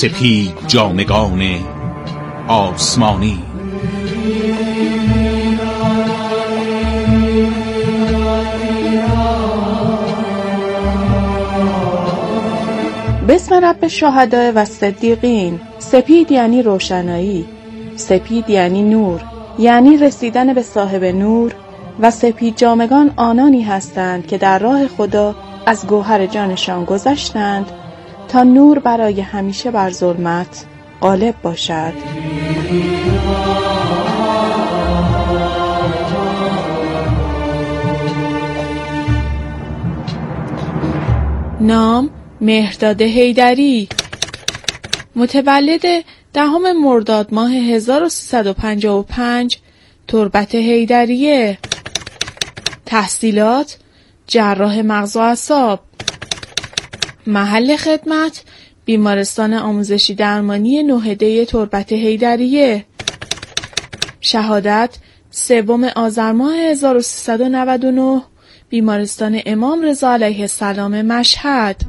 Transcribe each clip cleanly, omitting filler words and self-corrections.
سپید جامگان آسمانی. بسم رب الشهداء و صدیقین. سپید یعنی روشنایی، سپید یعنی نور، یعنی رسیدن به صاحب نور. و سپید جامگان آنانی هستند که در راه خدا از گوهر جانشان گذشتند تا نور برای همیشه بر ظلمت غالب باشد. نام مهرداد حیدری، متولد 10 مرداد ماه 1355 تربت حیدریه. تحصیلات جراح مغز و اعصاب. محل خدمت بیمارستان آموزشی درمانی نوحده تربت حیدریه. شهادت 3 آذر ماه 1399 بیمارستان امام رضا علیه السلام مشهد.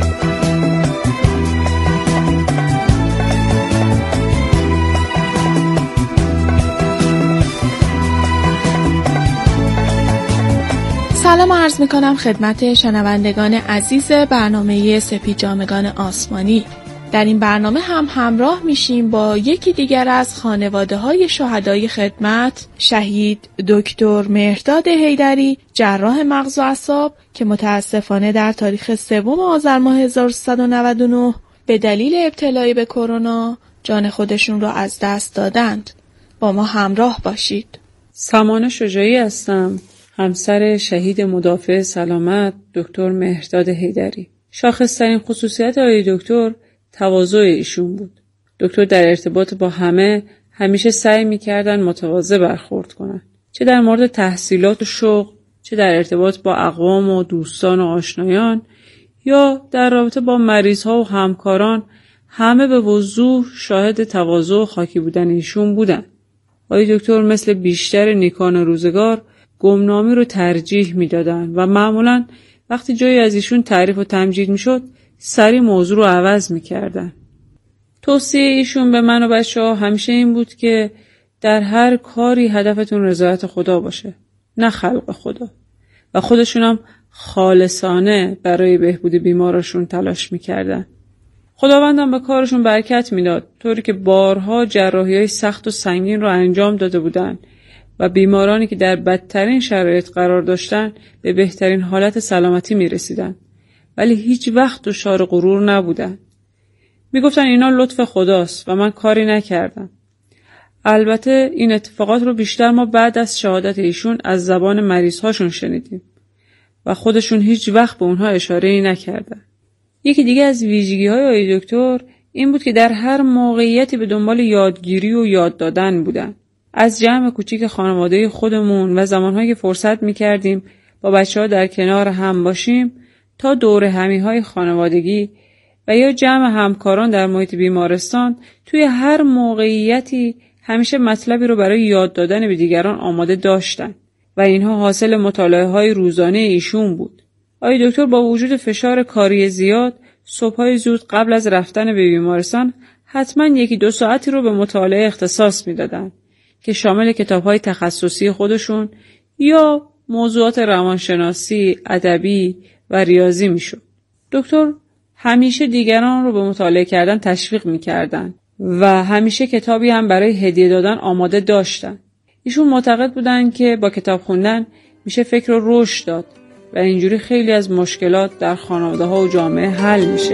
سلام عرض میکنم خدمت شنوندگان عزیز برنامه سپید جامگان آسمانی. در این برنامه هم همراه میشیم با یکی دیگر از خانواده های شهدای خدمت، شهید دکتر مهرداد حیدری، جراح مغز و اعصاب که متاسفانه در تاریخ 3 آذر ماه 1399 به دلیل ابتلای به کرونا جان خودشون را از دست دادند. با ما همراه باشید. سمانه شجاعی هستم، همسر شهید مدافع سلامت دکتر مهرداد حیدری. شاخص‌ترین خصوصیت آقای دکتر تواضع ایشون بود. دکتر در ارتباط با همه همیشه سعی می‌کردن متواضع برخورد کنن، چه در مورد تحصیلات و شغل، چه در ارتباط با اقوام و دوستان و آشنایان، یا در رابطه با مریض‌ها و همکاران. همه به وضوح شاهد تواضع و خاکی بودن ایشون بودن. آقای دکتر مثل بیشتر نیکان روزگار گمنامی رو ترجیح میدادن و معمولاً وقتی جایی از ایشون تعریف و تمجید میشد سری موضوع رو عوض میکردن. توصیه ایشون به من و بچه‌ها همیشه این بود که در هر کاری هدفتون رضایت خدا باشه، نه خلق خدا، و خودشون هم خالصانه برای بهبود بیماراشون تلاش میکردن. خداوندم به کارشون برکت میداد، طوری که بارها جراحی‌های سخت و سنگین رو انجام داده بودن و بیمارانی که در بدترین شرایط قرار داشتن به بهترین حالت سلامتی می رسیدن. ولی هیچ وقت دچار غرور نبودن. می گفتن اینا لطف خداست و من کاری نکردم. البته این اتفاقات رو بیشتر ما بعد از شهادت ایشون از زبان مریض هاشون شنیدیم و خودشون هیچ وقت به اونها اشاره‌ای نکردن. یکی دیگه از ویژگی های آقای دکتر این بود که در هر موقعیتی به دنبال یادگیری و یاد دادن بودن. از جمع کوچیک خانواده خودمون و زمانهایی که فرصت می‌کردیم با بچه‌ها در کنار هم باشیم تا دور همی‌های خانوادگی و یا جمع همکاران در محیط بیمارستان، توی هر موقعیتی همیشه مطلبی رو برای یاد دادن به دیگران آماده داشتن و اینها حاصل مطالعه‌های روزانه ایشون بود. آقای دکتر با وجود فشار کاری زیاد صبح‌های زود قبل از رفتن به بیمارستان حتما 1-2 ساعتی رو به مطالعه اختصاص می‌دادن که شامل کتاب‌های تخصصی خودشون یا موضوعات روانشناسی، ادبی و ریاضی میشد. دکتر همیشه دیگران رو به مطالعه کردن تشویق می‌کردن و همیشه کتابی هم برای هدیه دادن آماده داشتن. ایشون معتقد بودن که با کتاب خوندن میشه فکر رو رشد داد و اینجوری خیلی از مشکلات در خانواده‌ها و جامعه حل میشه.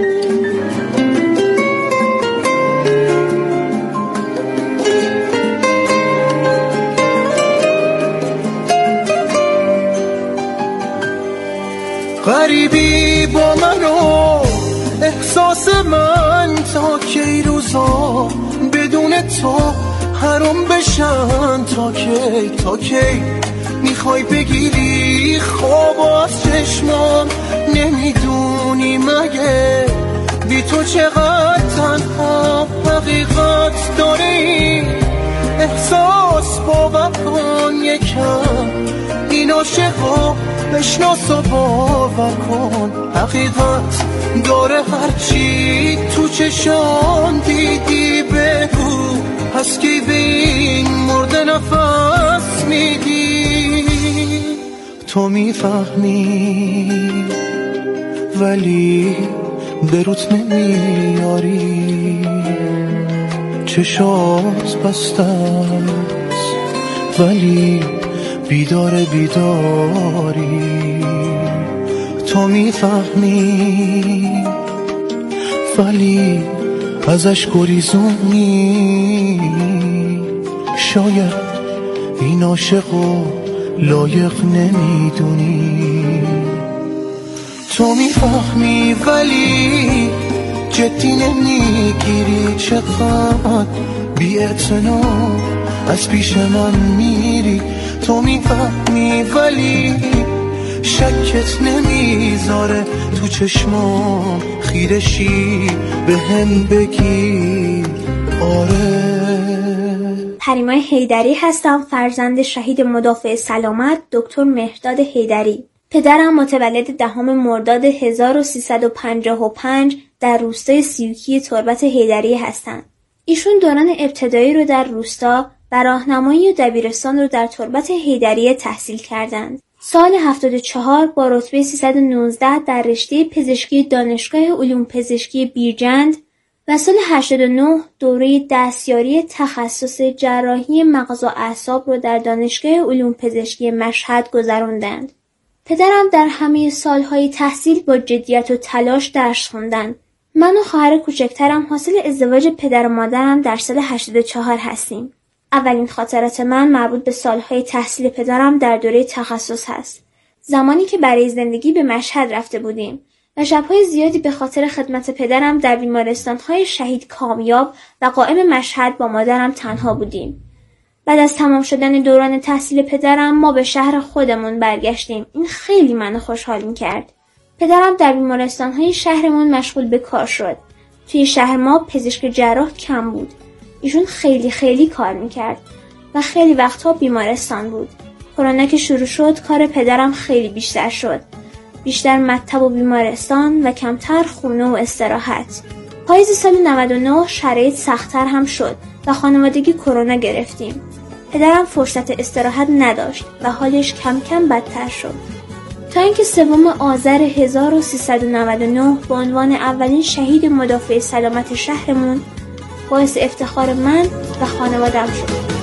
غریبی با من و احساس من تا کی روزا بدون تو حرام بشن، تا کی میخوای بگیری خواب از چشمام، نمیدونی مگه بی تو چقدر تنها حقیقت داری، احساس باور کن یکم این عاشقو بشناس و باور کن، حقیقت داره هرچی تو چشان دیدی بگو، پس کی به این مرده نفس میدی؟ تو میفهمی ولی به روت نمیاری، چشات بسته است ولی بیداری. تو میفهمی ولی ازش گریزونی، شاید این عاشقو لایق نمیدونی. تو میفهمی ولی جدی نمیگیری، چقدر بی‌اعتنا از پیش من میری. تو میفهمی ولی شکت نمیذاره تو چشمام خیرشی به هم بگی آره. پریمای حیدری هستم، فرزند شهید مدافع سلامت دکتر مهرداد حیدری. پدرم متولد 10 مرداد 1355 در روستای سیوکی تربت حیدری هستند. ایشون دوران ابتدایی رو در روستا و راهنمایی و دبیرستان رو در تربت حیدری تحصیل کردند. سال 74 با رتبه 319 در رشته پزشکی دانشگاه علوم پزشکی بیرجند و سال 89 دوره دستیاری تخصص جراحی مغز و اعصاب رو در دانشگاه علوم پزشکی مشهد گذراندند. پدرم در همه سالهای تحصیل با جدیت و تلاش درس خوندند. من و خواهر کوچکترم حاصل ازدواج پدر و مادرم در سال 84 هستیم. اولین خاطرات من مربوط به سالهای تحصیل پدرم در دوره تخصص هست. زمانی که برای زندگی به مشهد رفته بودیم و شب‌های زیادی به خاطر خدمت پدرم در بیمارستان‌های شهید کامیاب و قائم مشهد با مادرم تنها بودیم. بعد از تمام شدن دوران تحصیل پدرم ما به شهر خودمون برگشتیم. این خیلی منو خوشحال می‌کرد. پدرم در بیمارستان‌های شهرمون مشغول به کار شد. توی شهر ما پزشک جراح کم بود. ایشون خیلی کار می‌کرد و خیلی وقتها بیمارستان بود. کرونا که شروع شد کار پدرم خیلی بیشتر شد. بیشتر مطب و بیمارستان و کمتر خونه و استراحت. پاییز سال 99 شرایط سخت‌تر هم شد و خانوادگی کرونا گرفتیم. پدرم فرصت استراحت نداشت و حالش کم کم بدتر شد. تا اینکه 3 آذر 1399 به عنوان اولین شهید مدافع سلامت شهرمون باعث افتخار من و خانوادم شد.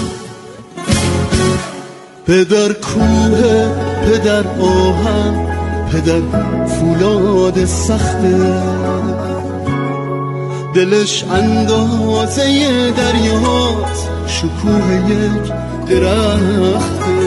پدر کوه، پدر آهن، پدر فولاد سخته، دلش اندازه دریاست، شکوه یک درخته.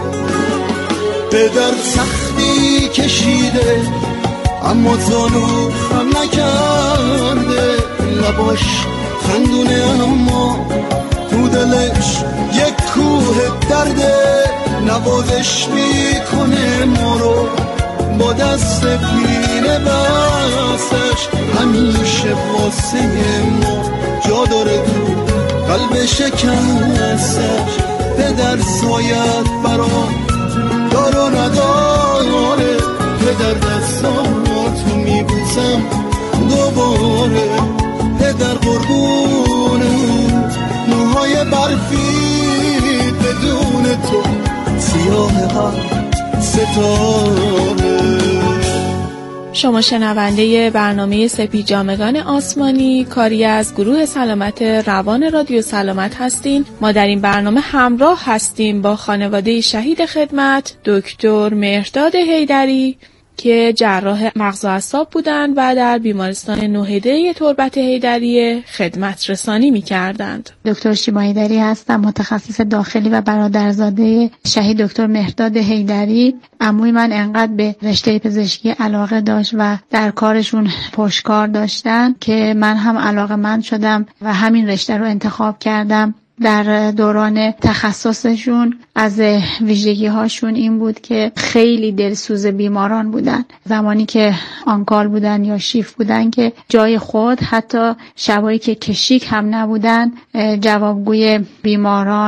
پدر سختی کشیده اما زانو خم نکرده، لباش خندونه اما تو دلش یک کوه درده. نوازش میکنه ما رو با دست پینه بستش، همیشه واسه ما جا داره تو قلب شکستش. پدر سایت برام دار و نداره، پدر دستاتو میبوسم دوباره. پدر قربونه موهای برفی بدون تو سیاه هر ستاره. شما شنونده برنامه سپید جامگان آسمانی کاری از گروه سلامت روان رادیو سلامت هستین. ما در این برنامه همراه هستیم با خانواده شهید خدمت دکتر مهرداد حیدری که جراح مغز و اعصاب بودند و در بیمارستان نوحده تربت حیدری خدمت رسانی می‌کردند. دکتر شیما حیدری هستم، متخصص داخلی و برادرزاده شهید دکتر مهرداد حیدری. عموی من انقدر به رشته پزشکی علاقه داشت و در کارشون پشتکار داشتن که من هم علاقه‌مند شدم و همین رشته رو انتخاب کردم. در دوران تخصصشون از ویژگی هاشون این بود که خیلی دلسوز بیماران بودن. زمانی که آنکال بودن یا شیف بودن که جای خود حتی شبایی که کشیک هم نبودن جوابگوی بیماران،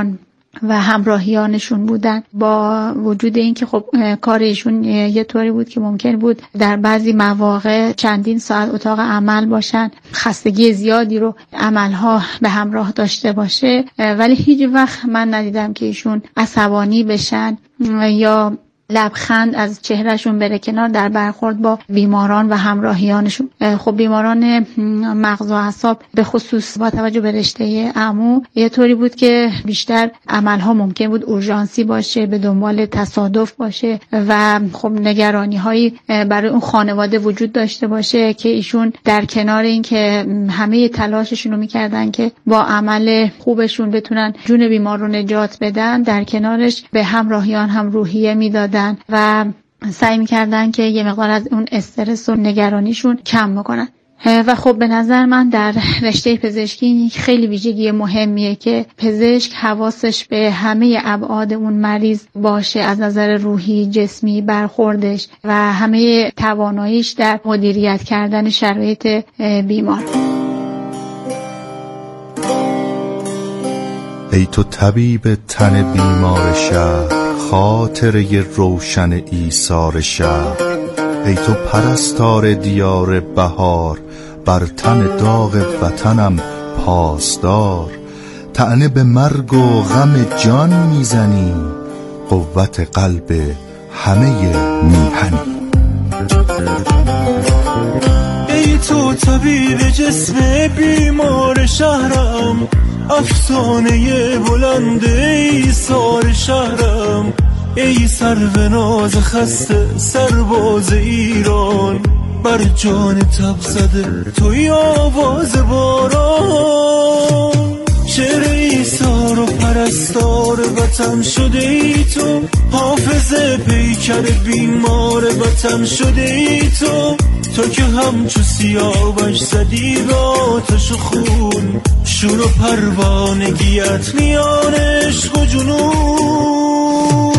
و همراهیانشون بودن. با وجود اینکه خب کار ایشون یه طوری بود که ممکن بود در بعضی مواقع چندین ساعت اتاق عمل باشن، خستگی زیادی رو عملها به همراه داشته باشه، ولی هیچ وقت من ندیدم که ایشون عصبانی بشن یا لبخند از چهرهشون بره کنار در برخورد با بیماران و همراهیانشون. خب بیماران مغز و اعصاب به خصوص با توجه به رشته عمو یه طوری بود که بیشتر عملها ممکن بود اورژانسی باشه، به دنبال تصادف باشه و خب نگرانی هایی برای اون خانواده وجود داشته باشه که ایشون در کنار این که همه تلاششون رو میکردن که با عمل خوبشون بتونن جون بیمار رو نجات بدن، در کنارش به همراهیان هم روحیه میدادن و سعی می‌کردن که یه مقدار از اون استرس و نگرانیشون کم بکنن. و خب به نظر من در رشته پزشکی خیلی ویژگی مهمیه که پزشک حواسش به همه ابعاد اون مریض باشه، از نظر روحی، جسمی، برخوردش و همه تواناییش در مدیریت کردن شرایط بیمار. ای تو طبیب تن بیمار شهر، خاطره روشن ایثار شهر. ای تو پرستار دیار بهار، بر تن داغ وطنم پاسدار. طعنه به مرگ و غم جان میزنی، قوت قلب همه میهنی. ای تو طبیب جسم بیمار شهرم، افسانه بلند ایثار شهرم. ای سرو ناز خسته سرباز ایران، بر جان تب زده توی آواز باران. شعر ایثار و پرستار وطن شده ای تو، حافظ پیکر بیمار وطن شده ای تو. تو که همچو سیاوش زدی به آتش و خون، شور و پروانگیت میان عشق و جنون.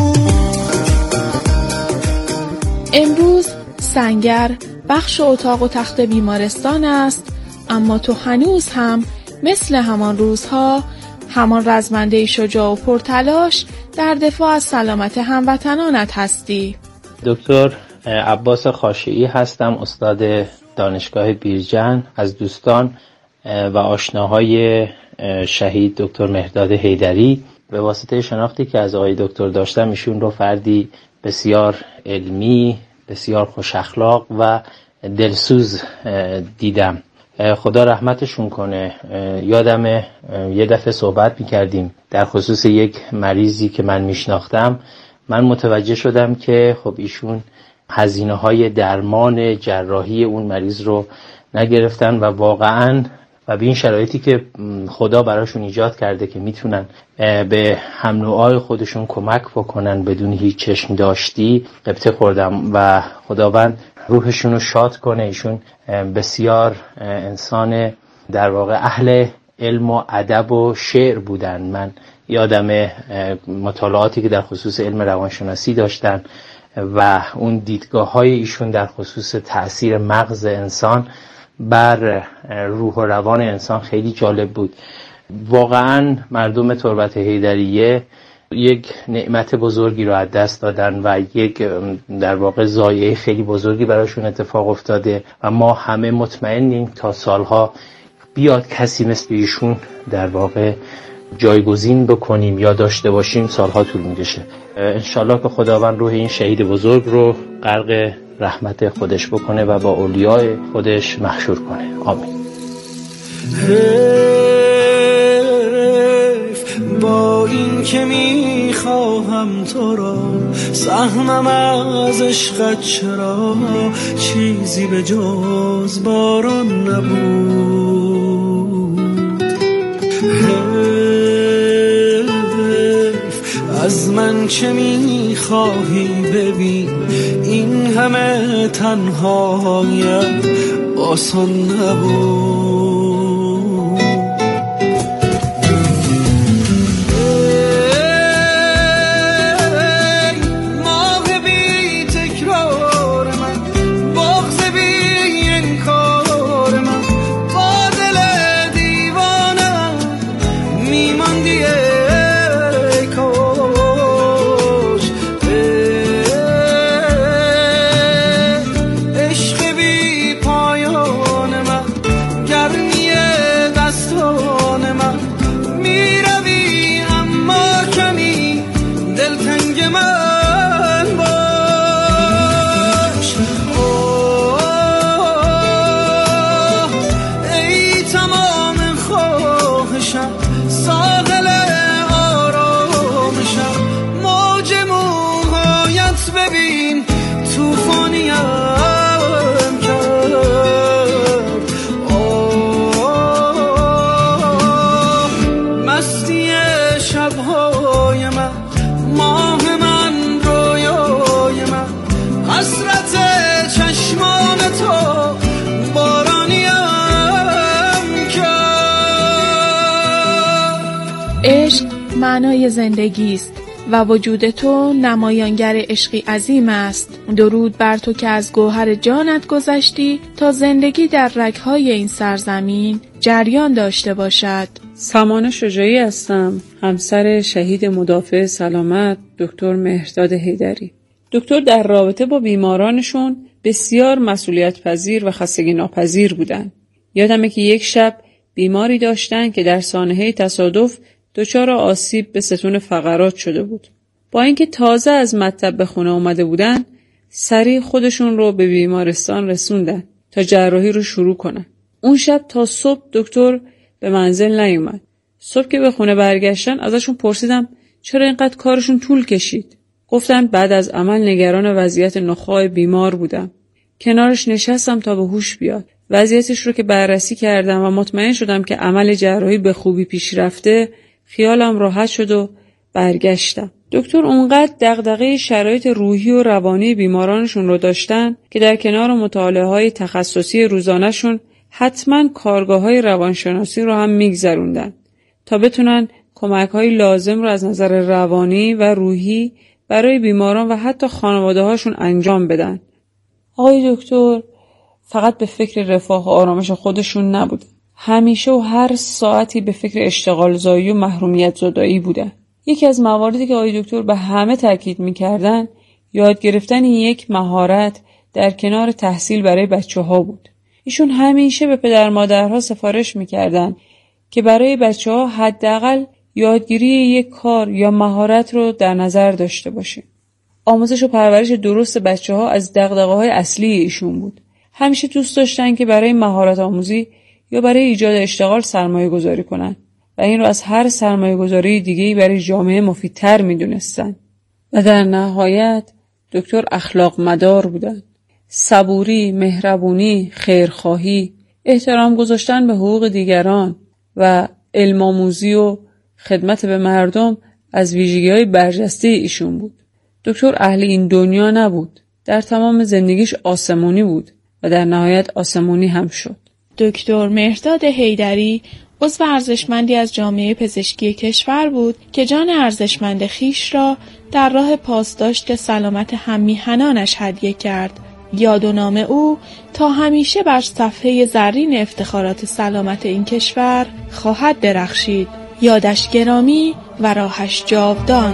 امروز سنگر بخش اتاق و تخت بیمارستان است، اما تو هنوز هم مثل همان روزها همان رزمنده شجاع و پرتلاش در دفاع از سلامت هموطنانت هستی. دکتر عباس خاشعی هستم، استاد دانشگاه بیرجند. از دوستان و آشناهای شهید دکتر مهرداد حیدری به واسطه شناختی که از آقای دکتر داشتم، ایشون رو فردی بسیار علمی، بسیار خوش اخلاق و دلسوز دیدم. خدا رحمتشون کنه. یادم یه دفعه صحبت میکردیم در خصوص یک مریضی که من میشناختم. من متوجه شدم که خب ایشون هزینه‌های درمان جراحی اون مریض رو نگرفتن و واقعاً و به این شرایطی که خدا براشون ایجاد کرده که میتونن به هم نوعای خودشون کمک بکنن بدون هیچ چشم داشتی، قبطه خوردم و خداوند روحشون رو شاد کنه. ایشون بسیار انسان در واقع اهل علم و ادب و شعر بودن. من یادم مطالعاتی که در خصوص علم روانشناسی داشتن و اون دیدگاه‌های ایشون در خصوص تأثیر مغز انسان بر روح و روان انسان خیلی جالب بود. واقعا مردم تربت حیدریه یک نعمت بزرگی رو از دست دادن و یک در واقع ضایعه خیلی بزرگی براشون اتفاق افتاده و ما همه مطمئنیم تا سالها بیاد کسی مثل ایشون در واقع جایگزین بکنیم یا داشته باشیم، سالها طول می‌کشه. انشالله که خداوند روح این شهید بزرگ رو غرق رحمت خودش بکنه و با اولیای خودش محشور کنه. آمین. با این که میخواهم تو را، سهمم از عشقت چرا چیزی به جز باران نبود. از من چه میخواهی ببین، این همه تنهایم آسان نبود. معنای زندگی است و وجود تو نمایانگر عشقی عظیم است. درود بر تو که از گوهر جانت گذشتی تا زندگی در رگ‌های این سرزمین جریان داشته باشد. سمانه شجاعی هستم، همسر شهید مدافع سلامت دکتر مهرداد حیدری. دکتر در رابطه با بیمارانشون بسیار مسئولیت پذیر و خستگی ناپذیر بودن. یادمه که یک شب بیماری داشتن که در سانحه تصادف دچار آسیب به ستون فقرات شده بود. با اینکه تازه از مطب به خونه اومده بودن، سریع خودشون رو به بیمارستان رسوندن تا جراحی رو شروع کنن. اون شب تا صبح دکتر به منزل نیومد. صبح که به خونه برگشتن ازشون پرسیدم چرا اینقدر کارشون طول کشید. گفتن بعد از عمل نگران وضعیت نخاع بیمار بودم. کنارش نشستم تا به هوش بیاد. وضعیتش رو که بررسی کردم و مطمئن شدم که عمل جراحی به خوبی پیش رفته، خیالم راحت شد و برگشتم. دکتر اونقدر دغدغه شرایط روحی و روانی بیمارانشون رو داشتن که در کنار مطالعه‌های تخصصی روزانه‌شون حتما کارگاه‌های روانشناسی رو هم میگذروندن تا بتونن کمک‌های لازم رو از نظر روانی و روحی برای بیماران و حتی خانواده‌هاشون انجام بدن. آقای دکتر فقط به فکر رفاه و آرامش خودشون نبودن. همیشه و هر ساعتی به فکر اشتغال زایی و محرومیت زدایی بودن. یکی از مواردی که آقای دکتر به همه تاکید می‌کردن یاد گرفتن یک مهارت در کنار تحصیل برای بچه‌ها بود. ایشون همیشه به پدر مادرها سفارش می‌کردن که برای بچه‌ها حداقل یادگیری یک کار یا مهارت رو در نظر داشته باشه. آموزش و پرورش درست بچه‌ها از دغدغه‌های اصلی ایشون بود. همیشه دوست داشتن که برای مهارت آموزی یا برای ایجاد اشتغال سرمایه گذاری کنن و این رو از هر سرمایه گذاری دیگه‌ای برای جامعه مفیدتر می‌دونستن. و در نهایت دکتر اخلاق مدار بودن. صبوری، مهربونی، خیرخواهی، احترام گذاشتن به حقوق دیگران و علم آموزی و خدمت به مردم از ویژگی‌های برجسته ایشون بود. دکتر اهل این دنیا نبود. در تمام زندگیش آسمونی بود و در نهایت آسمونی هم شد. دکتر مهرداد حیدری عضو ارزشمندی از جامعه پزشکی کشور بود که جان ارزشمند خیش را در راه پاسداشت سلامت هم‌میهنانش هدیه کرد. یاد و نام او تا همیشه بر صفحه زرین افتخارات سلامت این کشور خواهد درخشید. یادش گرامی و راهش جاودان.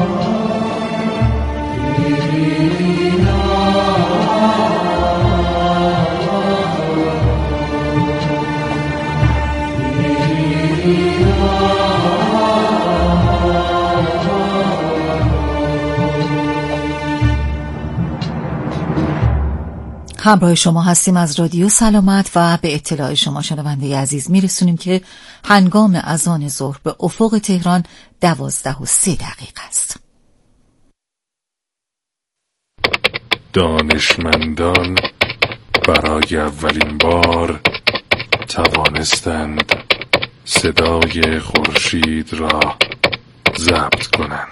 همراه شما هستیم از رادیو سلامت و به اطلاع شما شنونده عزیز میرسونیم که هنگام اذان ظهر به افق تهران 12:03 است. دانشمندان برای اولین بار توانستند صدای خورشید را ضبط کنند.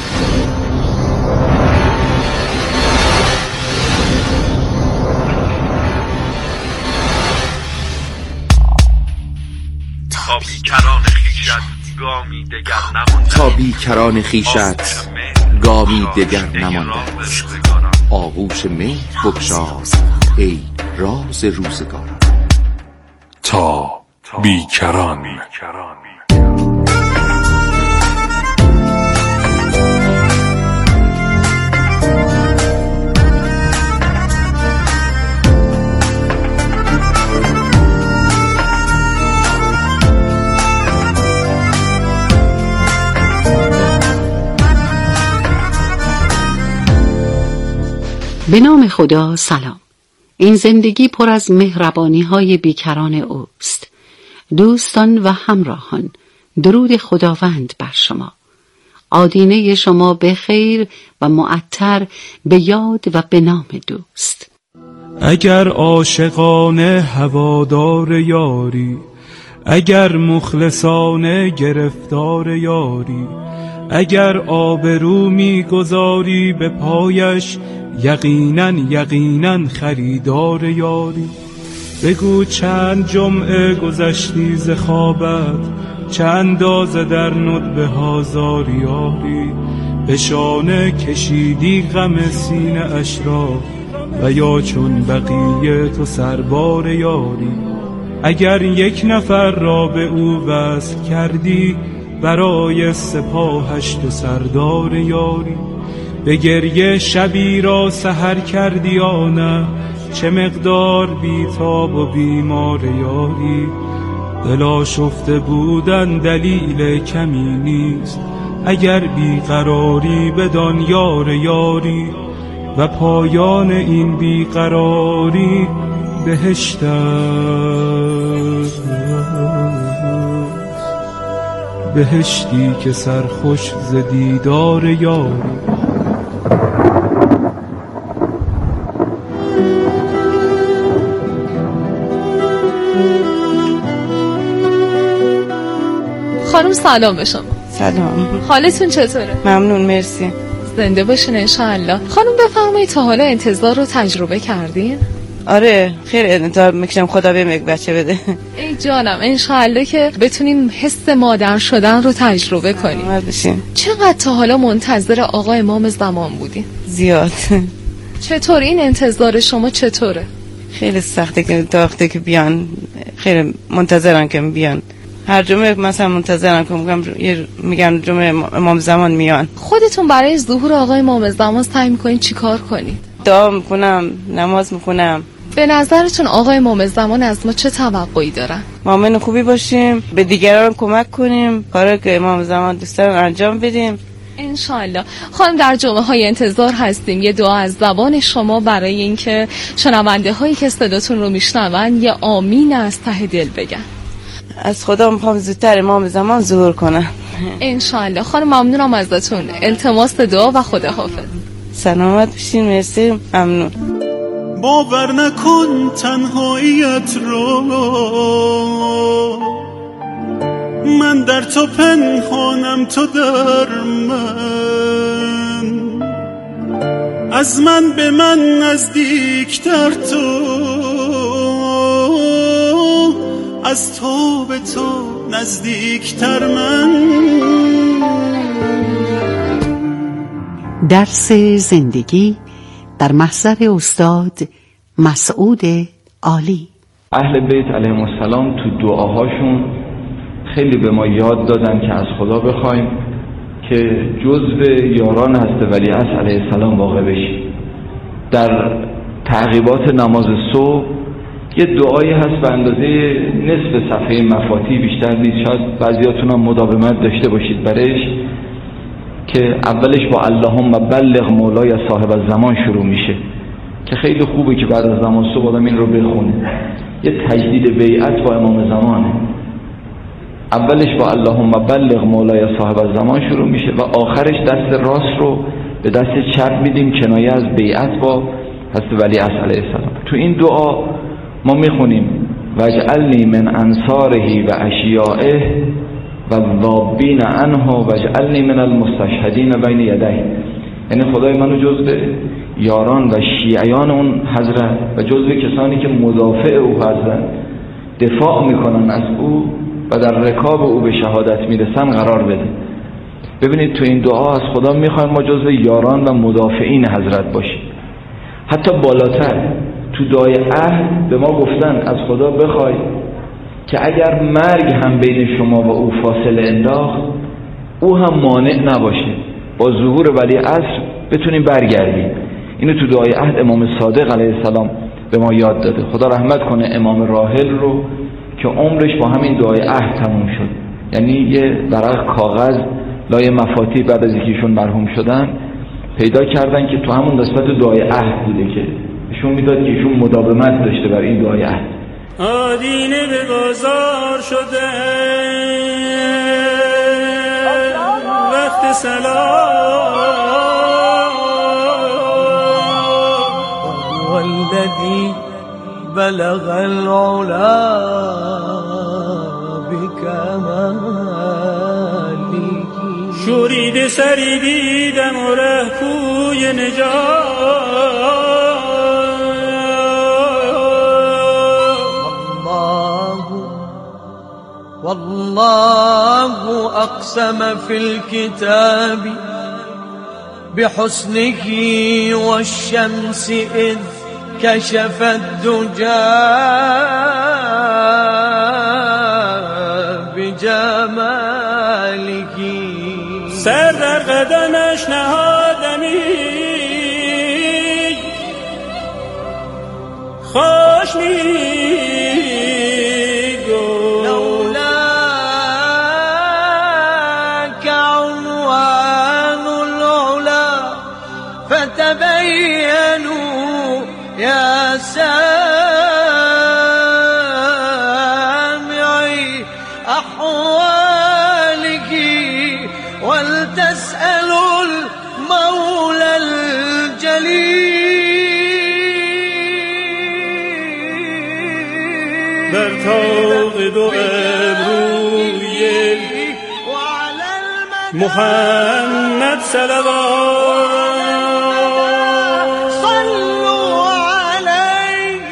تا بیکران خیشت گامی دگر نمانده است. آغوش مهر بگشاز ای راز روزگاران. تا بیکران. به نام خدا سلام. این زندگی پر از مهربانی‌های بیکران اوست. دوستان و همراهان، درود خداوند بر شما. آدینه شما به خیر و معطر به یاد و به نام دوست. اگر عاشقانه هوادار یاری، اگر مخلصانه گرفتار یاری، اگر آبرو می‌گذاری به پایش، یقیناً خریدار یاری. بگو چند جمعه گذشتی ز خوابت، چه اندازه در ندبه هزار یاری، به شانه کشیدی غم سینه اش را، و یا چون بقیه تو سربار یاری. اگر یک نفر را به او وصل کردی، برای سپاهش تو سردار یاری. به گریه شبی را سحر کردی یا نه، چه مقدار بیتاب و بیمار یاری. دلا شفته بودن دلیل کمی نیست، اگر بیقراری بدان یار یاری. و پایان این بیقراری بهشت است، بهشتی که سرخوش ز دیدار یاری. خانم سلام به شما. سلام. حالتون چطوره؟ ممنون، مرسی. زنده باشین انشاءالله. خانم بفرمایید تا حالا انتظار رو تجربه کردین؟ آره خیلی انتظار میکشم خدا بهم یک بچه بده. ای جانم انشاءالله که بتونیم حس مادر شدن رو تجربه کنیم. چقدر تا حالا منتظر آقا امام زمان بودین؟ زیاد. چطور این انتظار شما چطوره؟ خیلی سخته که تا وقتی که بیان، خیلی منتظرم که بیان. هر جمعه مثلا منتظرم که میگن جمعه امام زمان میان. خودتون برای ظهور آقای امام زمان سعی میکنین چیکار کنید؟ دعا میکنم، نماز میکنم. به نظرتون آقای امام زمان از ما چه توقعی دارن؟ مؤمن خوبی باشیم، به دیگران کمک کنیم، کاری که امام زمان دوست دارن انجام بدیم انشالله. خانم در جمعه های انتظار هستیم یه دعا از زبان شما برای اینکه شنونده هایی که صداتون رو میشنون یه آمین از ته دل بگن. از خدا میخوام زودتر امام زمان ظهور کنه انشالله. خانم ممنونم ازتون. التماس دعا و خداحافظ. سلامت باشین. مرسی، ممنون. باور نکن تنهاییت رو، من در تو پنهانم تو در من، از من به من نزدیکتر تو، از تو به تو نزدیکتر من. درس زندگی در محضر استاد مسعود عالی. اهل بیت علیهم السلام تو دعاهاشون خیلی به ما یاد دادن که از خدا بخوایم که جزو یاران حضرت ولیعصر علیه السلام واقع بشیم. در تعقیبات نماز صبح یه دعایی هست به اندازه نصف صفحه مفاتیح، بیشتر نیست، شاید بعضیاتون هم مداومت داشته باشید برش، که اولش با اللهم بلغ مولای صاحب الزمان شروع میشه که خیلی خوبه که بعد از نماز صبح آدم این رو بخونه. یه تجدید بیعت با امام زمانه. اولش با اللهم بلغ مولای صاحب الزمان شروع میشه و آخرش دست راست رو به دست چپ میدیم کنایه از بیعت با حضرت ولیعصر علیه السلام. تو این دعا ما میخونیم واجعلنی من انصاره و اشیائه و الذابین عنه واجعلنی من المستشهدین بین یدیه. یعنی خدای منو جزو یاران و شیعیان اون حضرت و جزو کسانی که مدافع او هستند، دفاع میکنن از او و در رکاب او به شهادت میرسن قرار بده. ببینید تو این دعا از خدا میخوایم ما جزو یاران و مدافعین حضرت باشیم. حتی بالاتر تو دعای عهد به ما گفتن از خدا بخوای که اگر مرگ هم بین شما و او فاصله انداخت، او هم مانع نباشه، با ظهور ولیعصر بتونیم برگردیم. اینو تو دعای عهد امام صادق علیه السلام به ما یاد داده. خدا رحمت کنه امام راحل رو که عمرش با همین دعای عهد تموم شد. یعنی یه ورق کاغذ لای مفاتیح بعد از اینکه مرحوم شدن پیدا کردن که تو همون قسمت دعای عهد بوده که نشون میداد که ایشون مداومت داشته بر این دعای عهد. آدینه به بازار شده وقت سلام، والذی بلغ العلا بکمالی، شورید سری دیدم و رهپوی نجات، والله أقسم في الكتاب بحسنه والشمس إذ كشفت دجى بجماله سر در قدمش نهادمی خوش میگو لولاك عنوان العلا فتبينوا يا سامعي أحوالك ولتسألوا المولى الجليل بر طاق دو ابروی محمد صلوات صلوا عليه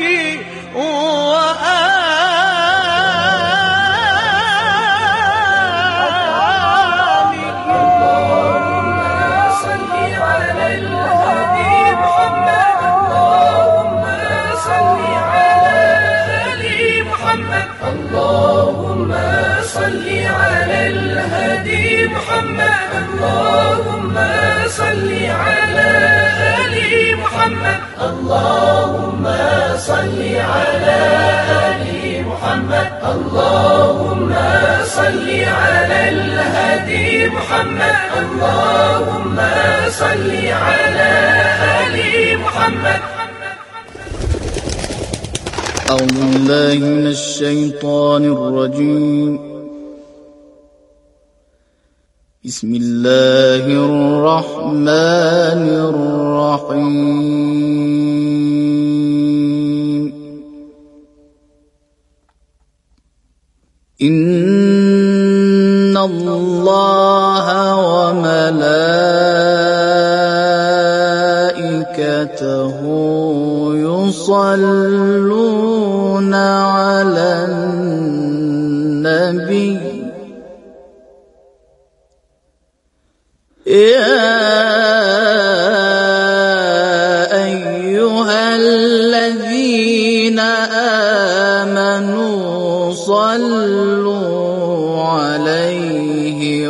وآله اللهم صل على الهادي محمد اللهم صل على آل محمد اللهم صل على الهادي محمد اللهم صل على آل محمد اللهم صل على آل محمد اللهم صل على الهادي محمد اللهم صل على آل محمد. أعوذ بالله من الشيطان الرجيم. بسم الله الرحمن الرحيم. إن الله وملائكته يصلون على النبي يا أيها الذين آمنوا صلوا عليه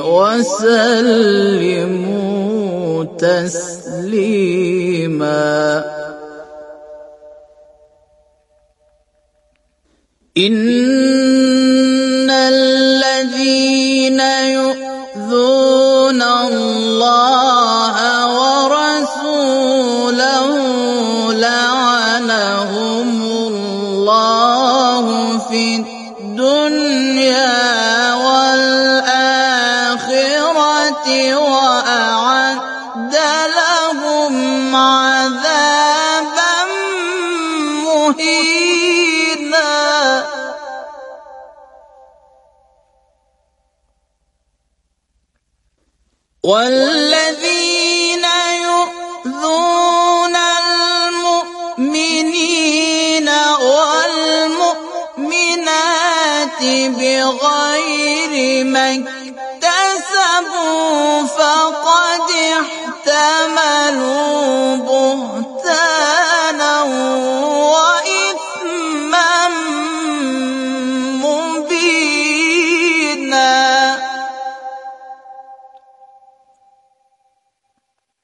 وسلموا تسليما. إن الذين يؤذون الله ورسوله لعنهم الله في الدنيا والآخرة وأعد لهم عذابا مهينا. والذين